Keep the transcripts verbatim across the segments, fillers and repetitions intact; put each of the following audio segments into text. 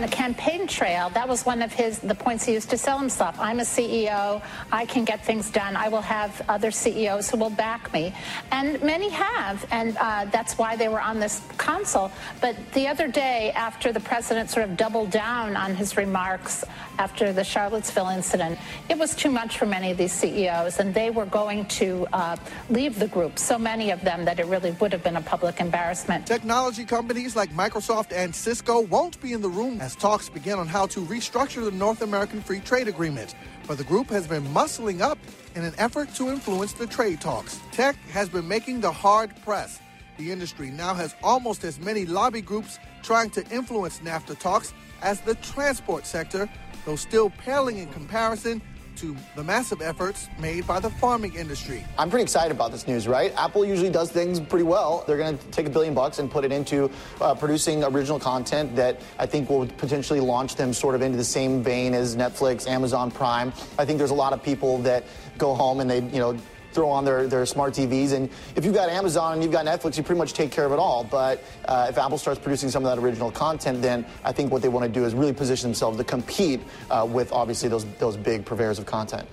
the campaign trail, that was one of his the points he used to sell himself. I'm a C E O. I can get things done. I will have other C E Os who will back me. And many have, and uh, that's why they were on this console. But the other day, after the president sort of doubled down on his remarks after the Charlottesville incident, it was too much for many of these C E Os, and they were going to uh, leave the group, so many of them, that it really would have been a public embarrassment. Technology companies like Microsoft and Cisco won't be in the room as talks begin on how to restructure the North American Free Trade Agreement. But the group has been muscling up in an effort to influence the trade talks. Tech has been making the hard press. The industry now has almost as many lobby groups trying to influence NAFTA talks as the transport sector, though still paling in comparison to the massive efforts made by the farming industry. I'm pretty excited about this news, right? Apple usually does things pretty well. They're going to take a billion bucks and put it into uh, producing original content that I think will potentially launch them sort of into the same vein as Netflix, Amazon Prime. I think there's a lot of people that go home and they, you know, throw on their, their smart T Vs. And if you've got Amazon and you've got Netflix, you pretty much take care of it all. But uh, if Apple starts producing some of that original content, then I think what they want to do is really position themselves to compete uh, with, obviously, those, those big purveyors of content.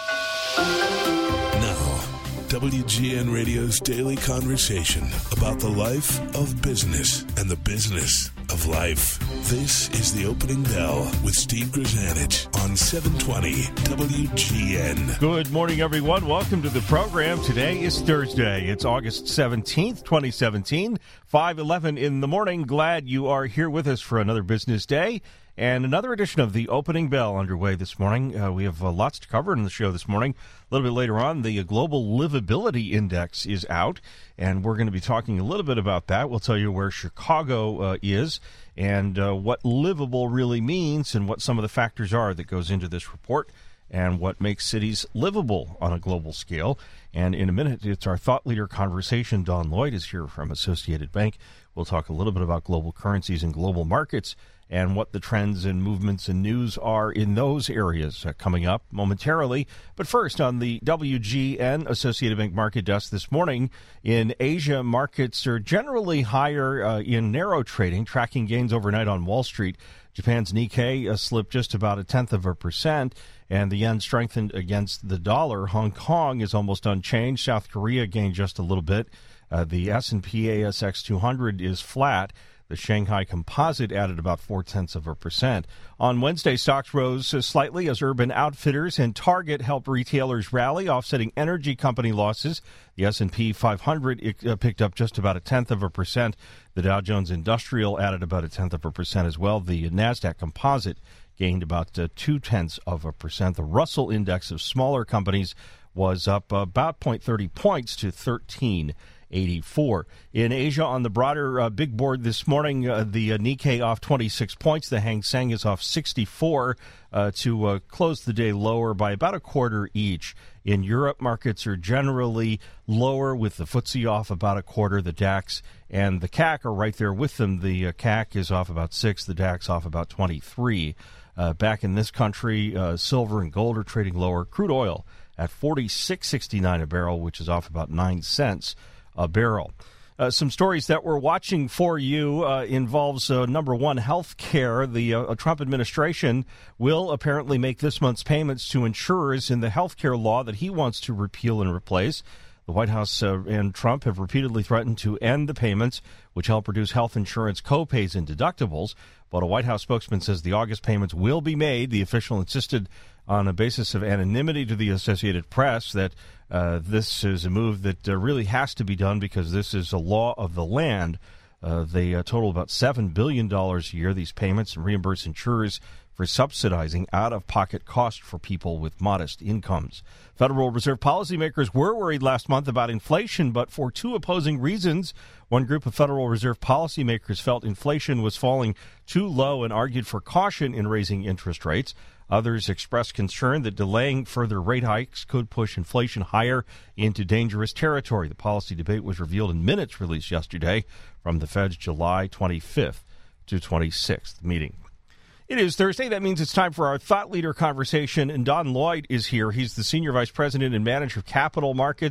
Now, W G N Radio's daily conversation about the life of business and the business of life. This is The Opening Bell with Steve Grzanich on seven twenty W G N. Good morning, everyone. Welcome to the program. Today is Thursday. It's August seventeenth, twenty seventeen, five eleven in the morning. Glad you are here with us for another business day and another edition of The Opening Bell underway this morning. Uh, we have uh, lots to cover in the show this morning. A little bit later on, the Global Livability Index is out, and we're going to be talking a little bit about that. We'll tell you where Chicago uh, is and uh, what livable really means and what some of the factors are that goes into this report and what makes cities livable on a global scale. And in a minute, it's our thought leader conversation. Don Lloyd is here from Associated Bank. We'll talk a little bit about global currencies and global markets and what the trends and movements and news are in those areas uh, coming up momentarily. But first, on the W G N Associated Bank Market Desk this morning, in Asia, markets are generally higher uh, in narrow trading, tracking gains overnight on Wall Street. Japan's Nikkei uh, slipped just about a tenth of a percent, and the yen strengthened against the dollar. Hong Kong is almost unchanged. South Korea gained just a little bit. Uh, the S and P A S X two hundred is flat. The Shanghai Composite added about four-tenths of a percent. On Wednesday, stocks rose slightly as Urban Outfitters and Target helped retailers rally, offsetting energy company losses. The S and P five hundred picked up just about a tenth of a percent. The Dow Jones Industrial added about a tenth of a percent as well. The NASDAQ Composite gained about uh, two-tenths of a percent. The Russell Index of smaller companies was up about zero point three zero points to thirteen eighty-four. In Asia, on the broader uh, big board this morning, uh, the uh, Nikkei off twenty-six points. The Hang Seng is off sixty-four uh, to uh, close the day lower by about a quarter each. In Europe, markets are generally lower, with the F T S E off about a quarter. The DAX and the C A C are right there with them. The uh, C A C is off about six, the DAX off about twenty-three. Uh, back in this country, uh, silver and gold are trading lower. Crude oil at forty-six sixty-nine a barrel, which is off about nine cents a barrel. Uh, some stories that we're watching for you uh, involves, uh, number one, health care. The uh, Trump administration will apparently make this month's payments to insurers in the health care law that he wants to repeal and replace. The White House uh, and Trump have repeatedly threatened to end the payments, which help reduce health insurance co-pays and deductibles. But a White House spokesman says the August payments will be made. The official insisted on a basis of anonymity to the Associated Press that uh, this is a move that uh, really has to be done because this is a law of the land. Uh, they uh, total about seven billion dollars a year, these payments, and reimburse insurers for subsidizing out-of-pocket costs for people with modest incomes. Federal Reserve policymakers were worried last month about inflation, but for two opposing reasons. One group of Federal Reserve policymakers felt inflation was falling too low and argued for caution in raising interest rates. Others expressed concern that delaying further rate hikes could push inflation higher into dangerous territory. The policy debate was revealed in minutes released yesterday from the Fed's July twenty-fifth to twenty-sixth meeting. It is Thursday. That means it's time for our Thought Leader conversation, and Don Lloyd is here. He's the Senior Vice President and Manager of Capital Markets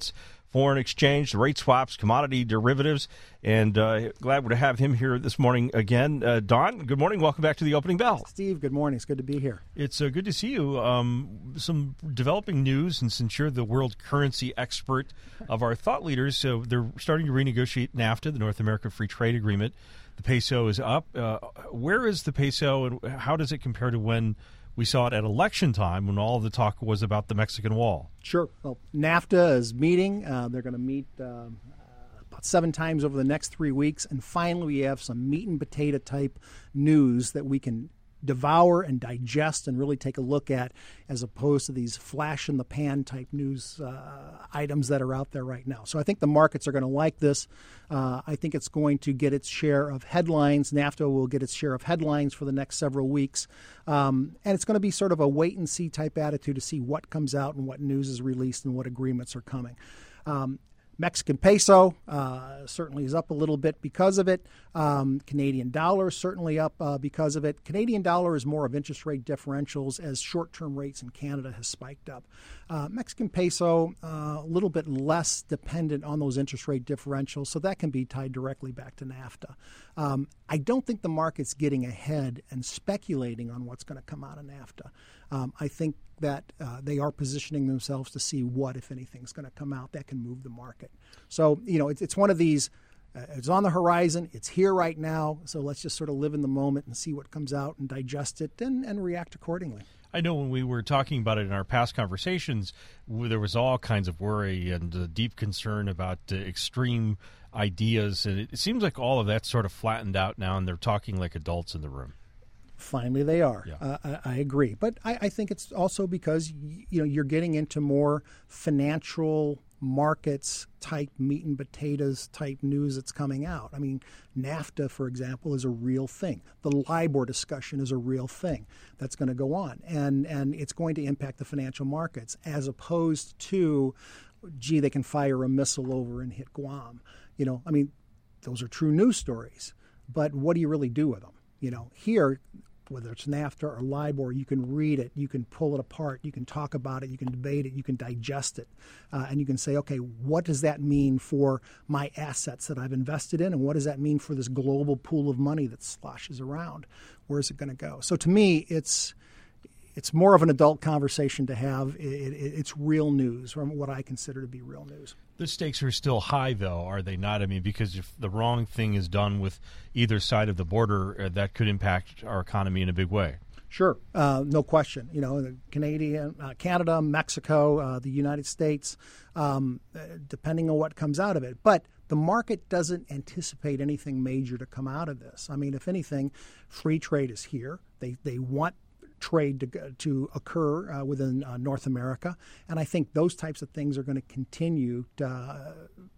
foreign exchange, rate swaps, commodity derivatives. And uh, glad to have him here this morning again. Uh, Don, good morning. Welcome back to the Opening Bell. Steve, good morning. It's good to be here. It's uh, good to see you. Um, some developing news, and since you're the world currency expert of our thought leaders, so they're starting to renegotiate NAFTA, the North American Free Trade Agreement. The peso is up. Uh, where is the peso, and how does it compare to when we saw it at election time, when all the talk was about the Mexican wall? Sure. Well, NAFTA is meeting. Uh, they're going to meet uh, about seven times over the next three weeks. And finally, we have some meat and potato type news that we can devour and digest and really take a look at, as opposed to these flash in the pan type news uh, items that are out there right now. So I think the markets are going to like this. Uh, I think it's going to get its share of headlines. NAFTA will get its share of headlines for the next several weeks. Um, and it's going to be sort of a wait and see type attitude to see what comes out and what news is released and what agreements are coming. Um, Mexican peso uh, certainly is up a little bit because of it. Um, Canadian dollar certainly up uh, because of it. Canadian dollar is more of interest rate differentials as short-term rates in Canada has spiked up. Uh, Mexican peso uh, a little bit less dependent on those interest rate differentials, so that can be tied directly back to NAFTA. Um, I don't think the market's getting ahead and speculating on what's going to come out of NAFTA. Um, I think that uh, they are positioning themselves to see what, if anything, is going to come out that can move the market. So, you know, it's, it's one of these, uh, it's on the horizon, it's here right now, so let's just sort of live in the moment and see what comes out and digest it and, and react accordingly. I know when we were talking about it in our past conversations, there was all kinds of worry and uh, deep concern about uh, extreme ideas, and it, it seems like all of that's sort of flattened out now, and they're talking like adults in the room. Finally, they are. Yeah. Uh, I, I agree, but I, I think it's also because you know you're getting into more financial markets type meat and potatoes type news that's coming out. I mean, NAFTA, for example, is a real thing. The LIBOR discussion is a real thing that's going to go on, and and it's going to impact the financial markets as opposed to, gee, they can fire a missile over and hit Guam. You know, I mean, those are true news stories, but what do you really do with them? You know, here, whether it's NAFTA or LIBOR, you can read it, you can pull it apart, you can talk about it, you can debate it, you can digest it, uh, and you can say, okay, what does that mean for my assets that I've invested in, and what does that mean for this global pool of money that sloshes around? Where's it going to go? So to me, it's it's more of an adult conversation to have. It, it, it's real news, from what I consider to be real news. The stakes are still high, though, are they not? I mean, because if the wrong thing is done with either side of the border, uh, that could impact our economy in a big way. Sure, uh, no question. You know, the Canadian, uh, Canada, Mexico, uh, the United States, um, uh, depending on what comes out of it. But the market doesn't anticipate anything major to come out of this. I mean, if anything, free trade is here. They they want trade to to occur uh, within uh, North America, and I think those types of things are going to continue to, uh,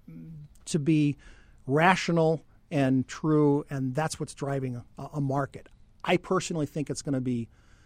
to be rational and true, and that's what's driving a, a market. I personally think it's going to be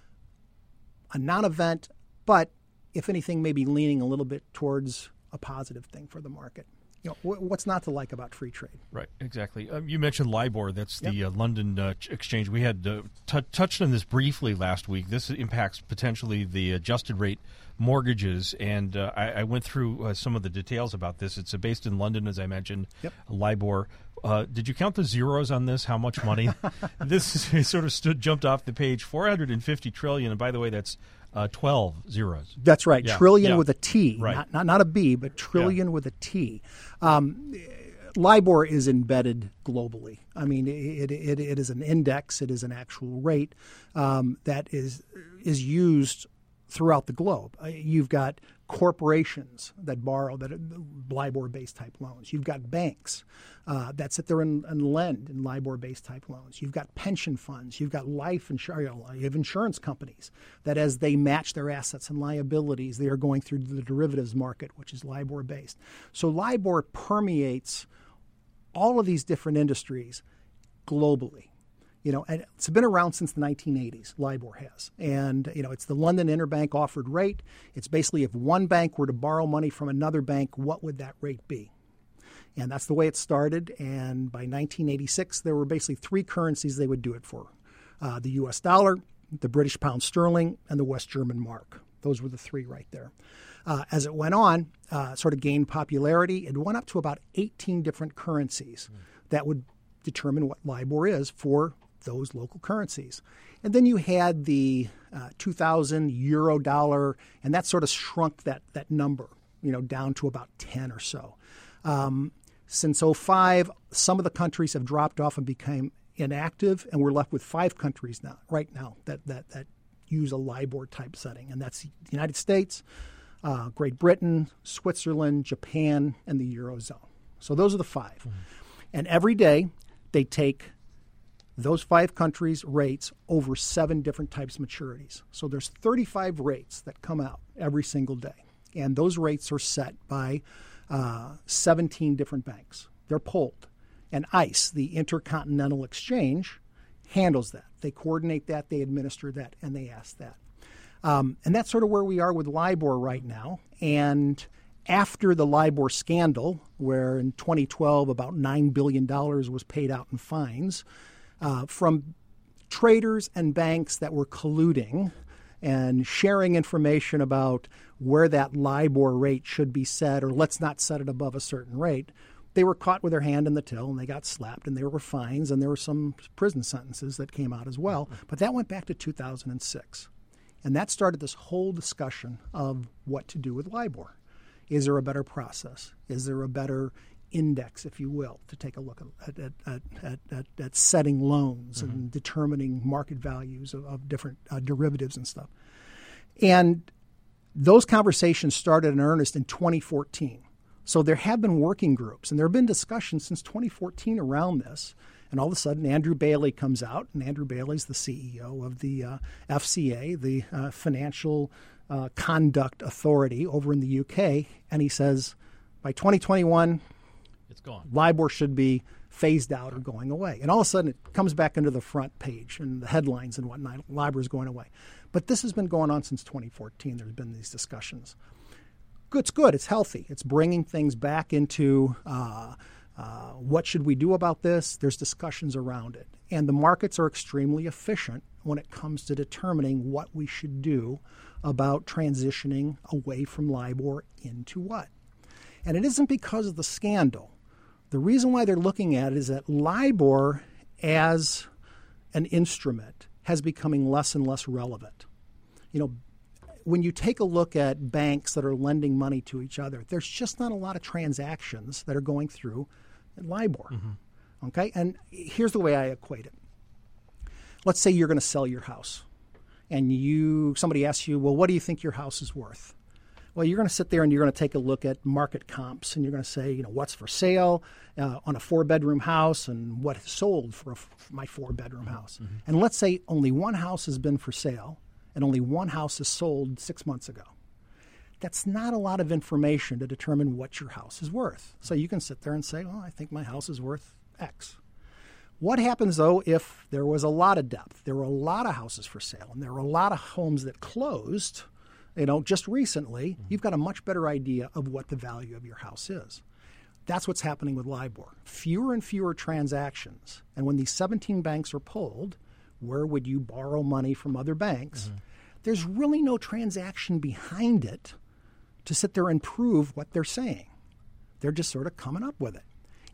a non-event, but if anything, maybe leaning a little bit towards a positive thing for the market. You know, what's not to like about free trade? Right, exactly. Um, you mentioned LIBOR. That's the Yep. uh, London uh, exchange. We had uh, t- touched on this briefly last week. This impacts potentially the adjusted rate mortgages, and uh, I, I went through uh, some of the details about this. It's uh, based in London, as I mentioned, Yep. LIBOR. Uh, did you count the zeros on this? How much money? This is, sort of stood jumped off the page. four hundred fifty trillion, and by the way, that's uh, twelve zeros. That's right. Yeah, Trillion yeah. with a T, Right. not, not not a B, but trillion Yeah. with a T. Um, LIBOR is embedded globally. I mean, it, it, it is an index. It is an actual rate um, that is is used throughout the globe. Uh, You've got corporations that borrow that are LIBOR-based type loans. You've got banks uh, that sit there and, and lend in LIBOR-based type loans. You've got pension funds. You've got life insurance. You have insurance companies that, as they match their assets and liabilities, they are going through the derivatives market, which is LIBOR-based. So LIBOR permeates all of these different industries globally. You know, and it's been around since the nineteen eighties, LIBOR has. And, you know, it's the London Interbank Offered Rate. It's basically if one bank were to borrow money from another bank, what would that rate be? And that's the way it started. And by nineteen eighty-six, there were basically three currencies they would do it for. Uh, the U S dollar, the British pound sterling, and the West German mark. Those were the three right there. Uh, as it went on, uh, sort of gained popularity. It went up to about eighteen different currencies mm. that would determine what LIBOR is for those local currencies. And then you had the uh, two thousand euro dollar, and that sort of shrunk that that number, you know, down to about ten or so. Um, since oh five, some of the countries have dropped off and became inactive, and we're left with five countries now, right now, that that that use a LIBOR type setting, and that's the United States, uh, Great Britain, Switzerland, Japan, and the Eurozone. So those are the five. Mm-hmm. And every day they take those five countries' rates over seven different types of maturities. So there's thirty-five rates that come out every single day. And those rates are set by uh, seventeen different banks. They're polled. And ICE, the Intercontinental Exchange, handles that. They coordinate that, they administer that, and they ask that. Um, and that's sort of where we are with LIBOR right now. And after the LIBOR scandal, where in twenty twelve about nine billion dollars was paid out in fines, Uh, from traders and banks that were colluding and sharing information about where that LIBOR rate should be set, or let's not set it above a certain rate, they were caught with their hand in the till and they got slapped, and there were fines, and there were some prison sentences that came out as well. But that went back to two thousand six. And that started this whole discussion of what to do with LIBOR. Is there a better process? Is there a better index, if you will, to take a look at at, at, at, at, at setting loans mm-hmm. and determining market values of, of different uh, derivatives and stuff. And those conversations started in earnest in twenty fourteen. So there have been working groups, and there have been discussions since twenty fourteen around this. And all of a sudden, Andrew Bailey comes out, and Andrew Bailey's the C E O of the uh, F C A, the uh, Financial uh, Conduct Authority over in the U K, and he says, by twenty twenty-one, it's gone. LIBOR should be phased out or going away. And all of a sudden, it comes back into the front page and the headlines and whatnot. LIBOR is going away. But this has been going on since twenty fourteen. There's been these discussions. It's good. It's healthy. It's bringing things back into uh, uh, what should we do about this? There's discussions around it. And the markets are extremely efficient when it comes to determining what we should do about transitioning away from LIBOR into what. And it isn't because of the scandal. The reason why they're looking at it is that LIBOR as an instrument has becoming less and less relevant. You know, when you take a look at banks that are lending money to each other, there's just not a lot of transactions that are going through LIBOR. Mm-hmm. Okay? And here's the way I equate it. Let's say you're going to sell your house, and you somebody asks you, well, what do you think your house is worth? Well, you're going to sit there and you're going to take a look at market comps, and you're going to say, you know, what's for sale uh, on a four-bedroom house and what is sold for, a, for my four-bedroom house. Mm-hmm. And let's say only one house has been for sale and only one house is sold six months ago. That's not a lot of information to determine what your house is worth. So you can sit there and say, well, I think my house is worth X. What happens, though, if there was a lot of depth? There were a lot of houses for sale, and there were a lot of homes that closed. You know, just recently, mm-hmm. you've got a much better idea of what the value of your house is. That's what's happening with LIBOR. Fewer and fewer transactions. And when these seventeen banks are polled, where would you borrow money from other banks? Mm-hmm. There's really no transaction behind it to sit there and prove what they're saying. They're just sort of coming up with it.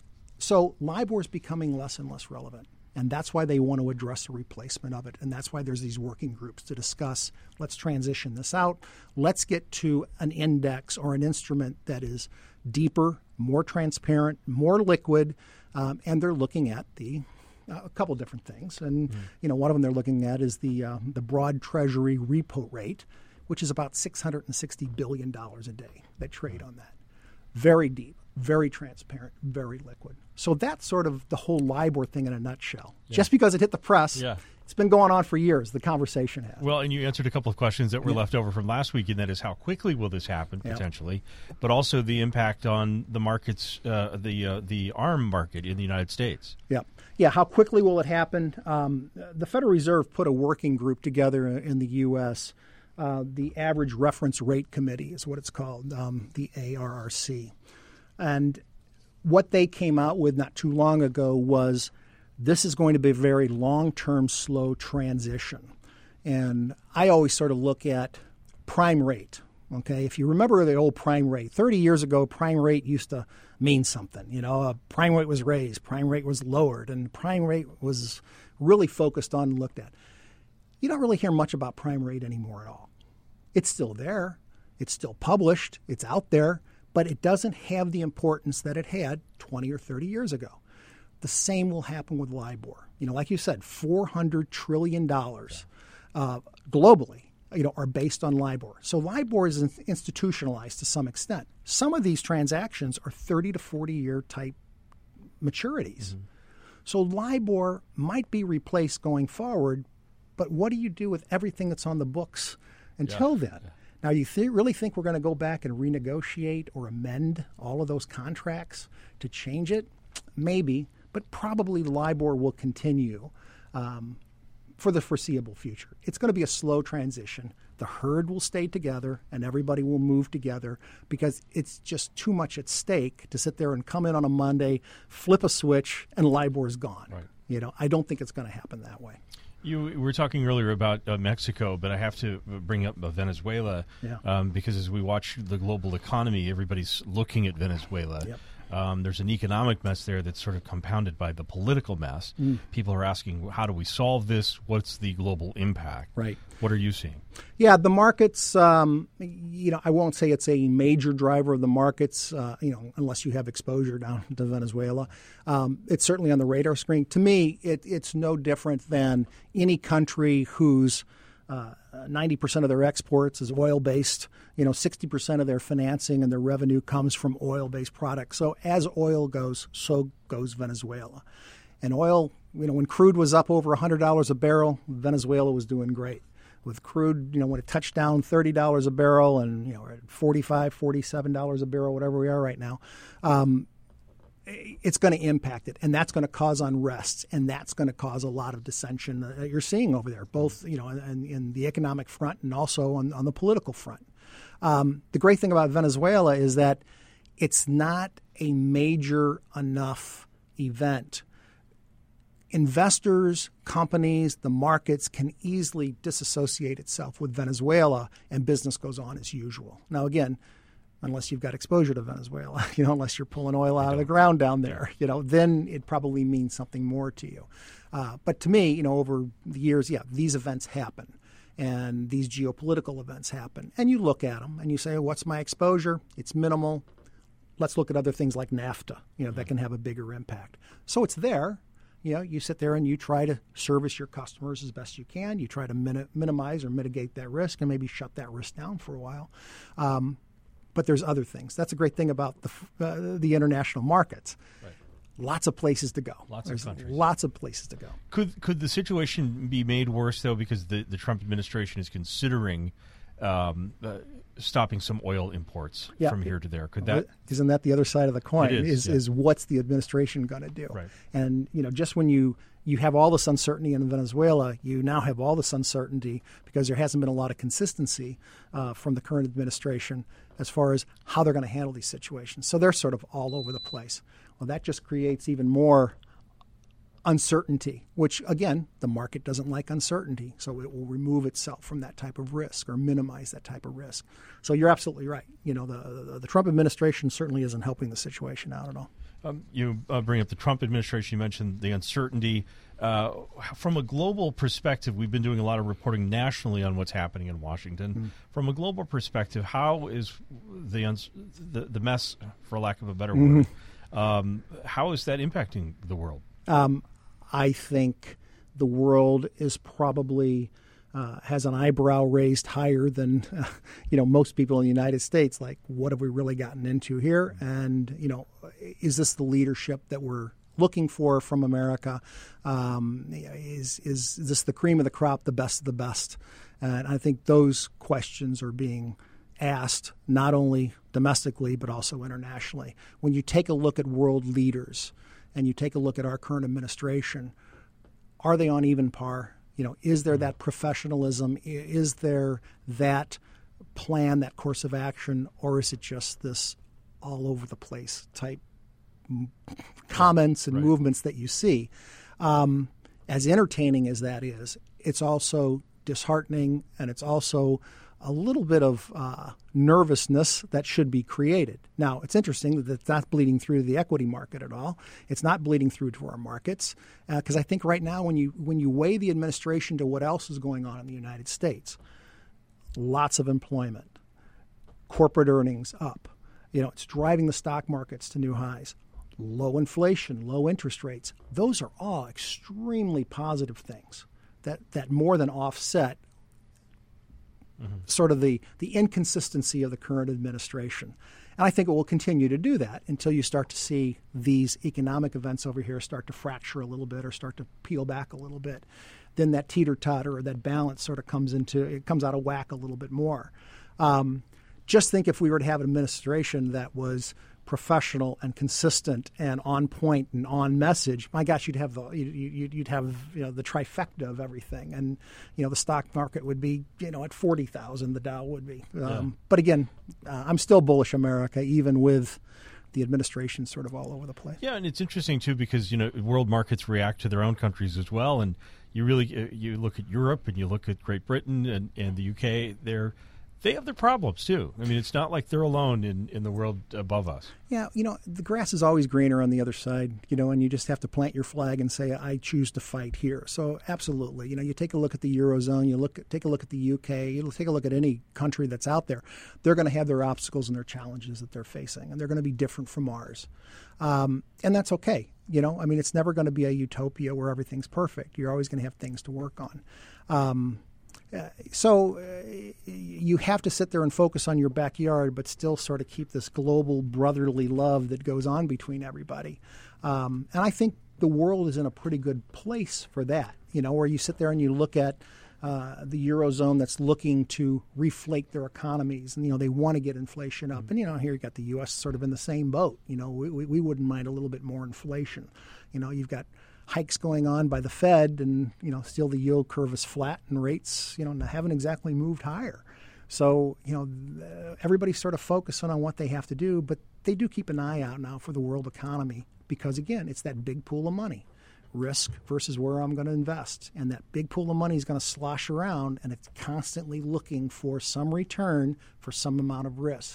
So LIBOR is becoming less and less relevant. And that's why they want to address the replacement of it. And that's why there's these working groups to discuss, let's transition this out. Let's get to an index or an instrument that is deeper, more transparent, more liquid. Um, and they're looking at the uh, a couple different things. And, mm. you know, one of them they're looking at is the uh, the broad treasury repo rate, which is about six hundred sixty billion dollars a day that trade on that. Very deep, very transparent, very liquid. So that's sort of the whole LIBOR thing in a nutshell. Yeah. Just because it hit the press, yeah. it's been going on for years, the conversation has. Well, and you answered a couple of questions that were yeah. left over from last week, and that is how quickly will this happen, yeah. potentially, but also the impact on the markets, uh, the uh, the A R M market in the United States. Yeah. Yeah, how quickly will it happen? Um, the Federal Reserve put a working group together in the U S Uh, the Average Reference Rate Committee is what it's called, um, the A R R C. And what they came out with not too long ago was this is going to be a very long-term, slow transition. And I always sort of look at prime rate. Okay, if you remember the old prime rate, thirty years ago, prime rate used to mean something. You know, uh, prime rate was raised, prime rate was lowered, and prime rate was really focused on and looked at. You don't really hear much about prime rate anymore at all. It's still there. It's still published. It's out there, but it doesn't have the importance that it had twenty or thirty years ago. The same will happen with LIBOR. You know, like you said, four hundred trillion dollars uh, globally, you know, are based on LIBOR. So LIBOR is institutionalized to some extent. Some of these transactions are thirty to forty year type maturities. Mm-hmm. So LIBOR might be replaced going forward, but what do you do with everything that's on the books until yeah. then? Yeah. Now, you th- really think we're going to go back and renegotiate or amend all of those contracts to change it? Maybe, but probably LIBOR will continue um, for the foreseeable future. It's going to be a slow transition. The herd will stay together and everybody will move together because it's just too much at stake to sit there and come in on a Monday, flip a switch, and LIBOR is gone. Right. You know, I don't think it's going to happen that way. You were talking earlier about uh, Mexico, but I have to bring up uh, Venezuela yeah. um, because as we watch the global economy, everybody's looking at Venezuela. Yep. Um, there's an economic mess there that's sort of compounded by the political mess. Mm. People are asking, how do we solve this? What's the global impact? Right. What are you seeing? Yeah, the markets, um, you know, I won't say it's a major driver of the markets, uh, you know, unless you have exposure down to Venezuela. Um, it's certainly on the radar screen. To me, it, it's no different than any country whose uh, ninety percent of their exports is oil-based. You know, sixty percent of their financing and their revenue comes from oil-based products. So as oil goes, so goes Venezuela. And oil, you know, when crude was up over one hundred dollars a barrel, Venezuela was doing great. With crude, you know, when it touched down thirty dollars a barrel and, you know, at forty-five dollars, forty-seven dollars a barrel, whatever we are right now, um, it's going to impact it. And that's going to cause unrest. And that's going to cause a lot of dissension that you're seeing over there, both, you know, in, in the economic front and also on, on the political front. Um, the great thing about Venezuela is that it's not a major enough event. Investors, companies, the markets can easily disassociate itself with Venezuela and business goes on as usual. Now, again, unless you've got exposure to Venezuela, you know, unless you're pulling oil out of the ground down there, you know, then it probably means something more to you. Uh, but to me, you know, over the years, yeah, these events happen. And these geopolitical events happen. And you look at them and you say, what's my exposure? It's minimal. Let's look at other things like NAFTA, you know, that can have a bigger impact. So it's there. You know, you sit there and you try to service your customers as best you can. You try to min- minimize or mitigate that risk and maybe shut that risk down for a while. Um, but there's other things. That's a great thing about the uh, the international markets. Right. Lots of places to go. Lots There's of countries. Lots of places to go. Could could the situation be made worse, though, because the, the Trump administration is considering um, uh, stopping some oil imports yeah. from here to there? Could that isn't that the other side of the coin? It is, is, yeah. is what's the administration going to do? Right. And you know, just when you you have all this uncertainty in Venezuela, you now have all this uncertainty because there hasn't been a lot of consistency uh, from the current administration as far as how they're going to handle these situations. So they're sort of all over the place. Well, that just creates even more uncertainty, which, again, the market doesn't like uncertainty. So it will remove itself from that type of risk or minimize that type of risk. So you're absolutely right. You know, the, the, the Trump administration certainly isn't helping the situation out at all. Um, you uh, bring up the Trump administration. You mentioned the uncertainty. Uh, from a global perspective, we've been doing a lot of reporting nationally on what's happening in Washington. Mm. From a global perspective, how is the, uns- the the mess, for lack of a better mm-hmm. word, um, how is that impacting the world? Um, I think the world is probably uh, has an eyebrow raised higher than uh, you know most people in the United States. Like, what have we really gotten into here? And you know, is this the leadership that we're looking for from America? Um, is is this the cream of the crop, the best of the best? And I think those questions are being asked not only domestically but also internationally. When you take a look at world leaders and you take a look at our current administration, are they on even par? You know, is there that professionalism? Is there that plan, that course of action, or is it just this all over the place type comments and right. movements that you see? Um, as entertaining as that is, it's also disheartening, and it's also a little bit of uh, nervousness that should be created. Now, it's interesting that it's not bleeding through the equity market at all. It's not bleeding through to our markets because uh, I think right now when you when you weigh the administration to what else is going on in the United States, lots of employment, corporate earnings up. You know, it's driving the stock markets to new highs. Low inflation, low interest rates. Those are all extremely positive things that, that more than offset Mm-hmm. sort of the, the inconsistency of the current administration. And I think it will continue to do that until you start to see these economic events over here start to fracture a little bit or start to peel back a little bit. Then that teeter-totter or that balance sort of comes into, it comes out of whack a little bit more. Um, just think if we were to have an administration that was professional and consistent and on point and on message, my gosh, you'd have the you'd, you'd have you know the trifecta of everything, and you know the stock market would be you know at forty thousand, the Dow would be. Um, yeah. But again, uh, I'm still bullish America, even with the administration sort of all over the place. Yeah, and it's interesting too because you know world markets react to their own countries as well, and you really you look at Europe and you look at Great Britain and, and the U K, they're They have their problems, too. I mean, it's not like they're alone in, in the world above us. Yeah, you know, the grass is always greener on the other side, you know, and you just have to plant your flag and say, I choose to fight here. So, absolutely. You know, you take a look at the Eurozone, you look at, take a look at the U K, you take a look at any country that's out there. They're going to have their obstacles and their challenges that they're facing, and they're going to be different from ours. Um, and that's okay. You know, I mean, it's never going to be a utopia where everything's perfect. You're always going to have things to work on. Um Uh, so uh, you have to sit there and focus on your backyard, but still sort of keep this global brotherly love that goes on between everybody. Um, and I think the world is in a pretty good place for that, you know, where you sit there and you look at uh, the Eurozone that's looking to reflate their economies. And, you know, they want to get inflation up. And, you know, here you got the U S sort of in the same boat. You know, we, we, we wouldn't mind a little bit more inflation. You know, you've got hikes going on by the Fed, and you know, still the yield curve is flat, and rates, you know, haven't exactly moved higher. So, you know, everybody's sort of focusing on what they have to do, but they do keep an eye out now for the world economy because, again, it's that big pool of money, risk versus where I'm going to invest, and that big pool of money is going to slosh around, and it's constantly looking for some return for some amount of risk.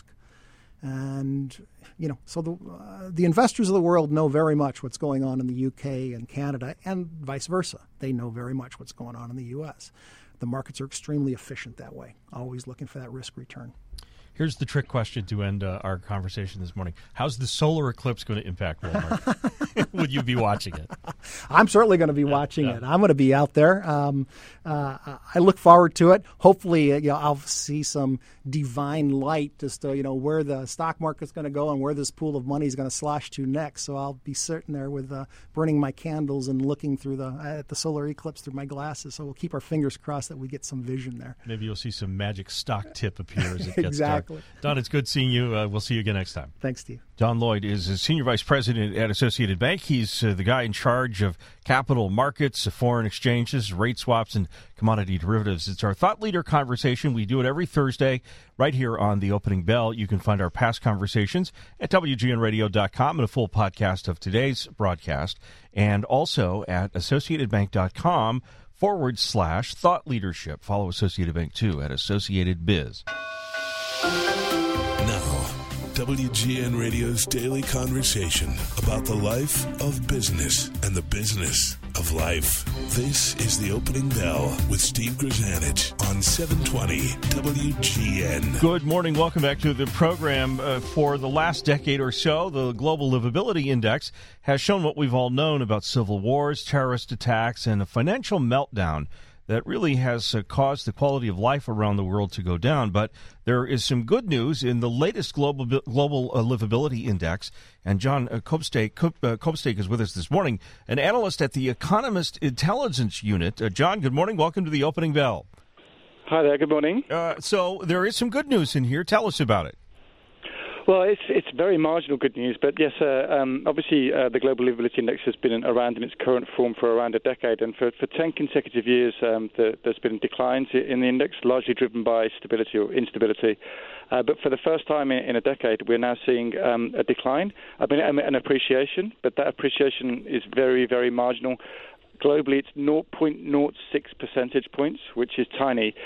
And, you know, so the uh, the investors of the world know very much what's going on in the U K and Canada and vice versa. They know very much what's going on in the U S. The markets are extremely efficient that way, always looking for that risk return. Here's the trick question to end uh, our conversation this morning. How's the solar eclipse going to impact Walmart? Would you be watching it? I'm certainly going to be yeah, watching yeah. it. I'm going to be out there. Um, uh, I look forward to it. Hopefully, uh, you know, I'll see some divine light as to, you know, where the stock market's going to go and where this pool of money is going to slosh to next. So I'll be sitting there with uh, burning my candles and looking through the at the solar eclipse through my glasses. So we'll keep our fingers crossed that we get some vision there. Maybe you'll see some magic stock tip appear as it gets exactly. dark. Don, it's good seeing you. Uh, we'll see you again next time. Thanks, Steve. Don Lloyd is a senior vice president at Associated Bank. He's uh, the guy in charge of capital markets, foreign exchanges, rate swaps, and commodity derivatives. It's our Thought Leader Conversation. We do it every Thursday right here on the Opening Bell. You can find our past conversations at W G N radio dot com and a full podcast of today's broadcast, and also at associatedbank.com forward slash thought leadership. Follow Associated Bank, too, at Associated Biz. Now, W G N Radio's daily conversation about the life of business and the business of life. This is the Opening Bell with Steve Grzanich on seven twenty W G N. Good morning. Welcome back to the program. Uh, for the last decade or so, the Global Livability Index has shown what we've all known about civil wars, terrorist attacks, and a financial meltdown that really has uh, caused the quality of life around the world to go down. But there is some good news in the latest Global Global uh, Livability Index. And John uh, Kopstake, Kop, uh, Kopstake is with us this morning, an analyst at the Economist Intelligence Unit. Uh, John, good morning. Welcome to the Opening Bell. Hi there. Good morning. Uh, so there is some good news in here. Tell us about it. Well, it's it's very marginal good news, but yes, uh, um, obviously uh, the Global Livability Index has been around in its current form for around a decade, and for, for ten consecutive years um, the, there's been declines in the index, largely driven by stability or instability. Uh, but for the first time in, in a decade, we're now seeing um, a decline, I mean, an appreciation, but that appreciation is very, very marginal. Globally, it's zero point zero six percentage points, which is tiny. But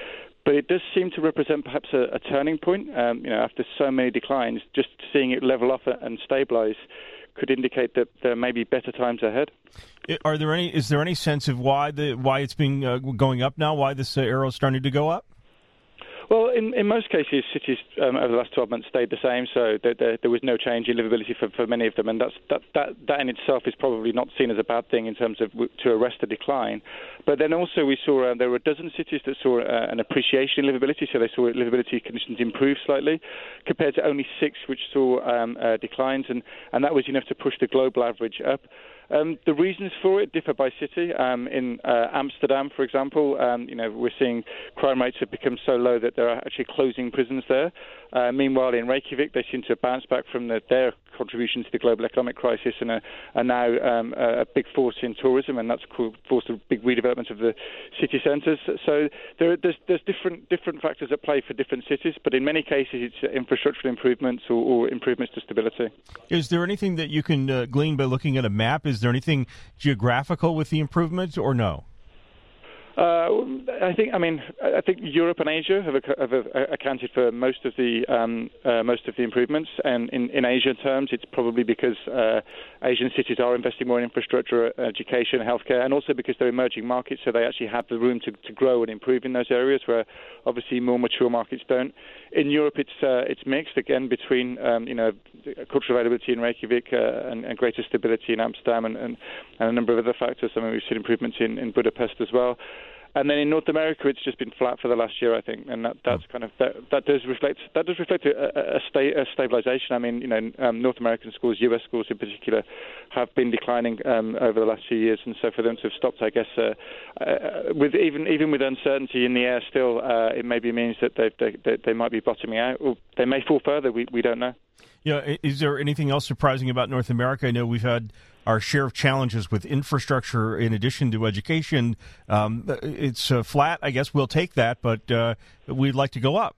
but it does seem to represent perhaps a, a turning point. Um, you know, after so many declines, just seeing it level off and stabilize could indicate that there may be better times ahead. Are there any? Is there any sense of why the why it's been uh, going up now? Why this uh, arrow is starting to go up? Well, in, in most cases, cities um, over the last twelve months stayed the same, so there, there, there was no change in livability for, for many of them, and that's, that, that, that in itself is probably not seen as a bad thing in terms of to arrest the decline. But then also we saw uh, there were a dozen cities that saw uh, an appreciation in livability, so they saw livability conditions improve slightly, compared to only six which saw um, uh, declines, and, and that was enough to push the global average up. Um, the reasons for it differ by city. Um, in uh, Amsterdam, for example, um, you know, we're seeing crime rates have become so low that they're actually closing prisons there. Uh, meanwhile, in Reykjavik, they seem to bounce back from the, their contribution to the global economic crisis and are, are now um, a big force in tourism, and that's forced a big redevelopment of the city centres. So there, there's, there's different different factors at play for different cities, but in many cases it's infrastructural improvements or, or improvements to stability. Is there anything that you can uh, glean by looking at a map? Is there anything geographical with the improvements, or no? Uh, I think. I mean, I think Europe and Asia have, have accounted for most of the um, uh, most of the improvements. And in, in Asian terms, it's probably because uh, Asian cities are investing more in infrastructure, education, healthcare, and also because they're emerging markets, so they actually have the room to, to grow and improve in those areas where obviously more mature markets don't. In Europe, it's uh, it's mixed again between um, you know cultural availability in Reykjavik uh, and, and greater stability in Amsterdam and, and, and a number of other factors. I mean, we've seen improvements in, in Budapest as well. And then in North America, it's just been flat for the last year, I think, and that, that's kind of that, that does reflect that does reflect a, a, sta- a stabilization. I mean, you know, um, North American schools, U S schools in particular, have been declining um, over the last few years, and so for them to have stopped, I guess, uh, uh, with even even with uncertainty in the air, still, uh, it maybe means that they, they they might be bottoming out, or they may fall further. We we don't know. Yeah, is there anything else surprising about North America? I know we've had our share of challenges with infrastructure in addition to education. Um, it's uh, flat, I guess we'll take that, but uh, we'd like to go up.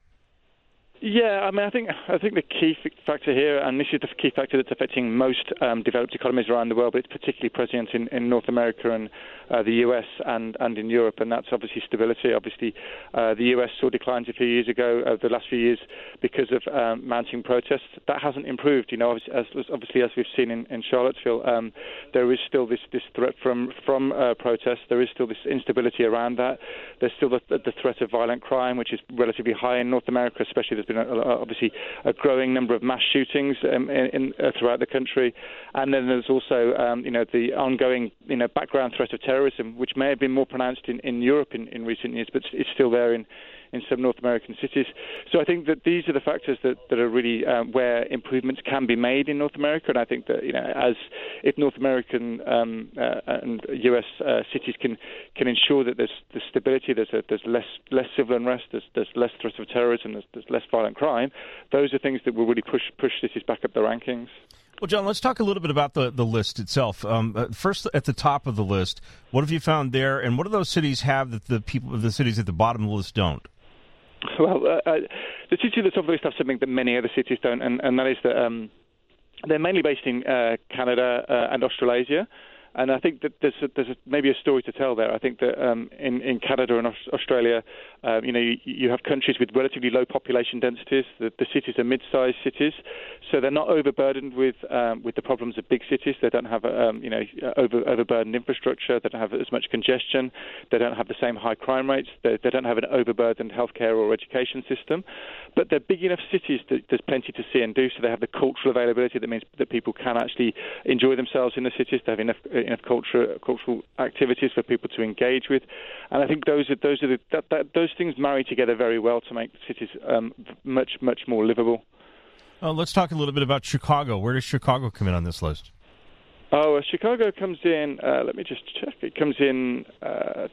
Yeah, I mean, I think I think the key factor here, and this is the key factor that's affecting most um, developed economies around the world, but it's particularly present in, in North America and uh, the U S and, and in Europe, and that's obviously stability. Obviously, uh, the U S saw declines a few years ago, uh, the last few years, because of um, mounting protests. That hasn't improved. You know, obviously, as, obviously, as we've seen in, in Charlottesville, um, there is still this, this threat from from uh, protests. There is still this instability around that. There's still the, the threat of violent crime, which is relatively high in North America, especially there's been obviously a growing number of mass shootings um, in, in, uh, throughout the country, and then there's also um, you know the ongoing you know background threat of terrorism, which may have been more pronounced in, in Europe in, in recent years, but it's still there in. in some North American cities. So I think that these are the factors that, that are really um, where improvements can be made in North America, and I think that, you know, as if North American um, uh, and U S uh, cities can can ensure that there's, there's stability, there's a, there's less less civil unrest, there's, there's less threat of terrorism, there's, there's less violent crime, those are things that will really push push cities back up the rankings. Well, John, let's talk a little bit about the, the list itself. Um, uh, first, at the top of the list, what have you found there, and what do those cities have that the people, the cities at the bottom of the list don't? Well, uh, uh, the cities at the top of the list have something that many other cities don't, and, and that is that um, they're mainly based in uh, Canada uh, and Australasia. And I think that there's, a, there's a, maybe a story to tell there. I think that um, in, in Canada and Australia, uh, you know, you, you have countries with relatively low population densities. The, the cities are mid-sized cities, so they're not overburdened with um, with the problems of big cities. They don't have, um, you know, over, overburdened infrastructure. They don't have as much congestion. They don't have the same high crime rates. They, they don't have an overburdened healthcare or education system. But they're big enough cities that there's plenty to see and do. So they have the cultural availability that means that people can actually enjoy themselves in the cities. They have enough. enough culture, cultural activities for people to engage with, and I think those are those are the, that, that, those things marry together very well to make cities um, much much more livable. Uh, let's talk a little bit about Chicago. Where does Chicago come in on this list? Oh, uh, Chicago comes in. Uh, let me just check. It comes in. Uh,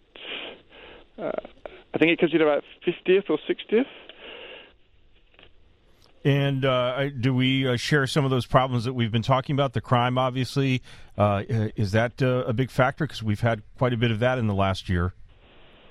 uh, I think it comes in about fiftieth or sixtieth. And uh, do we uh, share some of those problems that we've been talking about? The crime, obviously, uh, is that uh, a big factor? Because we've had quite a bit of that in the last year.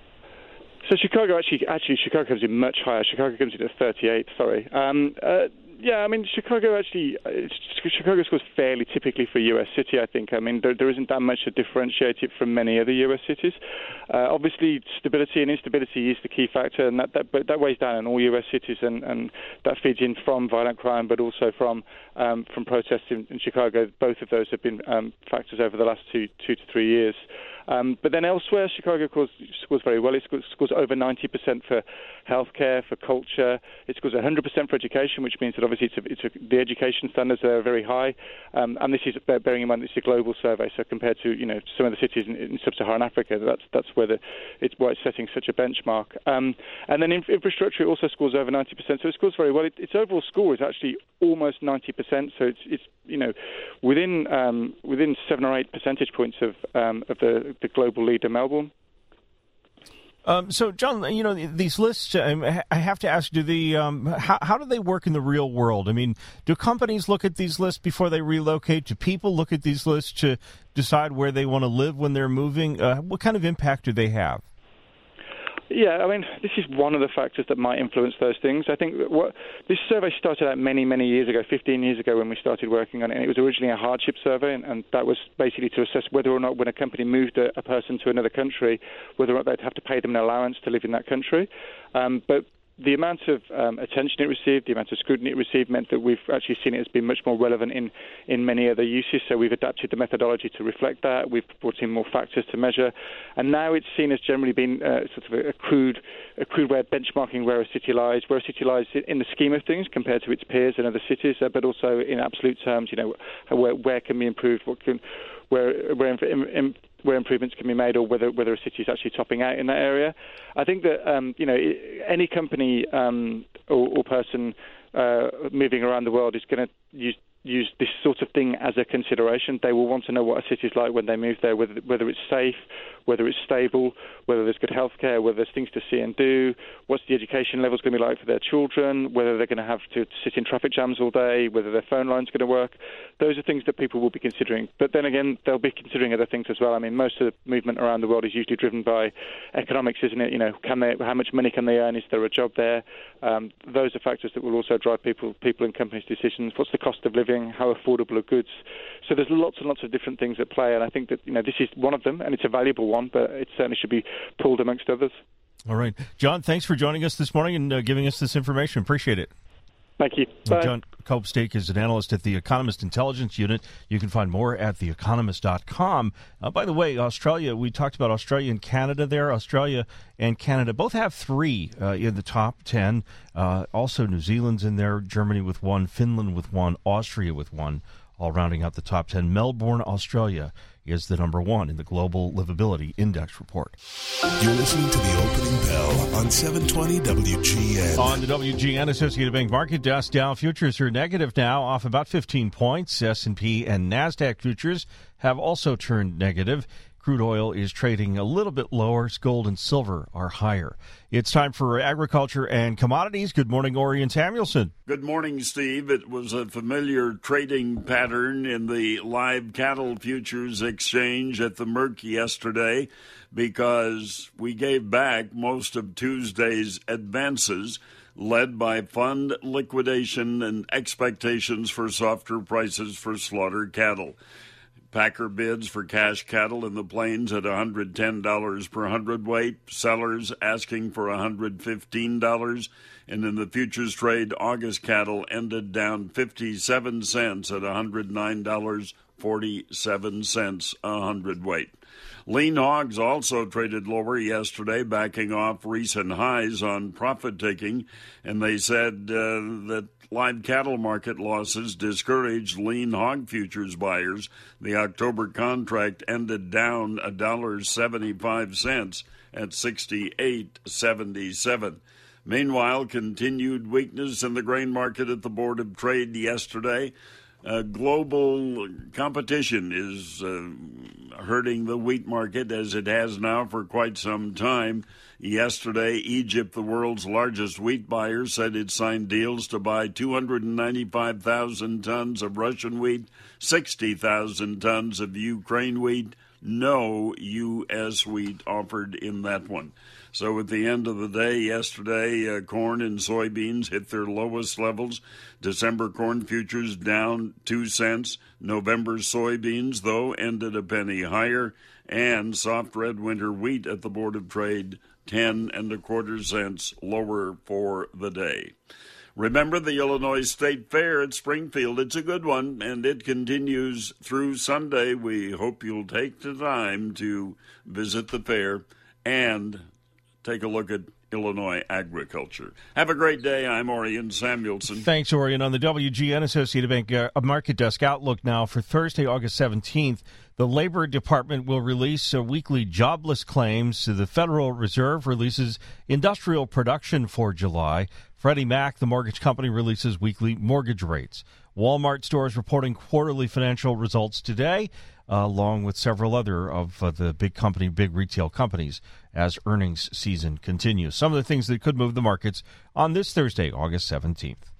So Chicago actually, actually Chicago comes in much higher. Chicago comes in at thirty-eight. Sorry. Um, uh, yeah, I mean, Chicago actually, it's, Chicago scores fairly typically for a U S city, I think. I mean, there, there isn't that much to differentiate it from many other U S cities. Uh, obviously, stability and instability is the key factor, and that, that, but that weighs down on all U S cities, and, and that feeds in from violent crime, but also from um, from protests in, in Chicago. Both of those have been um, factors over the last two, two to three years. Um, but then elsewhere, Chicago scores, scores very well. It scores, scores over ninety percent for healthcare, for culture. It scores one hundred percent for education, which means that obviously it's a, it's a, the education standards are very high. Um, and this is bearing in mind it's a global survey, so compared to you know some of the cities in, in sub-Saharan Africa, that's that's where the it's why it's setting such a benchmark. Um, and then in, infrastructure it also scores over ninety percent, so it scores very well. It, its overall score is actually almost ninety percent, so it's it's you know within um, within seven or eight percentage points of um, of the the global leader, Melbourne. Um, so, John, you know, these lists, um, I have to ask, do the um, how, how do they work in the real world? I mean, do companies look at these lists before they relocate? Do people look at these lists to decide where they want to live when they're moving? Uh, what kind of impact do they have? Yeah, I mean, this is one of the factors that might influence those things. I think that what this survey started out many, many years ago, fifteen years ago when we started working on it, and it was originally a hardship survey, and, and that was basically to assess whether or not when a company moved a, a person to another country, whether or not they'd have to pay them an allowance to live in that country. Um, but the amount of um, attention it received, the amount of scrutiny it received, meant that we've actually seen it as being much more relevant in, in many other uses. So we've adapted the methodology to reflect that. We've brought in more factors to measure. And now it's seen as generally being uh, sort of a crude, a crude way of benchmarking where a city lies, where a city lies in the scheme of things compared to its peers and other cities, uh, but also in absolute terms, you know, where, where can be improved, what can, where, where in, in, where improvements can be made, or whether whether a city is actually topping out in that area. I think that um, you know any company um, or, or person uh, moving around the world is going to use use this sort of thing as a consideration. They will want to know what a city is like when they move there, whether whether it's safe, whether it's stable, whether there's good healthcare, whether there's things to see and do, what's the education levels going to be like for their children, whether they're going to have to sit in traffic jams all day, whether their phone line's going to work. Those are things that people will be considering. But then again, they'll be considering other things as well. I mean, most of the movement around the world is usually driven by economics, isn't it? You know, can they, how much money can they earn? Is there a job there? Um, those are factors that will also drive people, people and companies' decisions. What's the cost of living? How affordable are goods? So there's lots and lots of different things at play, and I think that you know this is one of them, and it's a valuable one, but it certainly should be pulled amongst others. All right. John, thanks for joining us this morning and uh, giving us this information. Appreciate it. Thank you. Bye. John Copestake is an analyst at the Economist Intelligence Unit. You can find more at the economist dot com. Uh, by the way, Australia, we talked about Australia and Canada there. Australia and Canada both have three uh, in the top ten. Uh, also, New Zealand's in there, Germany with one, Finland with one, Austria with one, all rounding out the top ten. Melbourne, Australia is the number one in the Global Livability Index report. You're listening to the opening bell on seven twenty W G N. On the W G N Associated Bank Market Desk, Dow futures are negative now, off about fifteen points. S and P and NASDAQ futures have also turned negative. Crude oil is trading a little bit lower. Gold and silver are higher. It's time for agriculture and commodities. Good morning, Orion Samuelson. Good morning, Steve. It was a familiar trading pattern in the live cattle futures exchange at the Merc yesterday because we gave back most of Tuesday's advances, led by fund liquidation and expectations for softer prices for slaughter cattle. Packer bids for cash cattle in the plains at one hundred ten dollars per hundredweight. Sellers asking for one hundred fifteen dollars. And in the futures trade, August cattle ended down fifty-seven cents at one hundred nine dollars and forty-seven cents a hundredweight. Lean hogs also traded lower yesterday, backing off recent highs on profit-taking, and they said uh, that live cattle market losses discouraged lean hog futures buyers. The October contract ended down one dollar and seventy-five cents at sixty-eight seventy-seven. Meanwhile, continued weakness in the grain market at the Board of Trade yesterday. Uh, global competition is uh, hurting the wheat market, as it has now for quite some time. Yesterday, Egypt, the world's largest wheat buyer, said it signed deals to buy two hundred ninety-five thousand tons of Russian wheat, sixty thousand tons of Ukraine wheat, no U S wheat offered in that one. So at the end of the day yesterday, uh, corn and soybeans hit their lowest levels. December corn futures down two cents. November soybeans, though, ended a penny higher. And soft red winter wheat at the Board of Trade, ten and a quarter cents lower for the day. Remember the Illinois State Fair at Springfield. It's a good one, and it continues through Sunday. We hope you'll take the time to visit the fair and take a look at Illinois agriculture. Have a great day. I'm Orion Samuelson. Thanks, Orion. On the W G N Associated Bank uh, Market Desk Outlook now for Thursday, August seventeenth, the Labor Department will release uh, weekly jobless claims. The Federal Reserve releases industrial production for July. Freddie Mac, the mortgage company, releases weekly mortgage rates. Walmart stores reporting quarterly financial results today, uh, along with several other of uh, the big company, big retail companies, as earnings season continues. Some of the things that could move the markets on this Thursday, August seventeenth.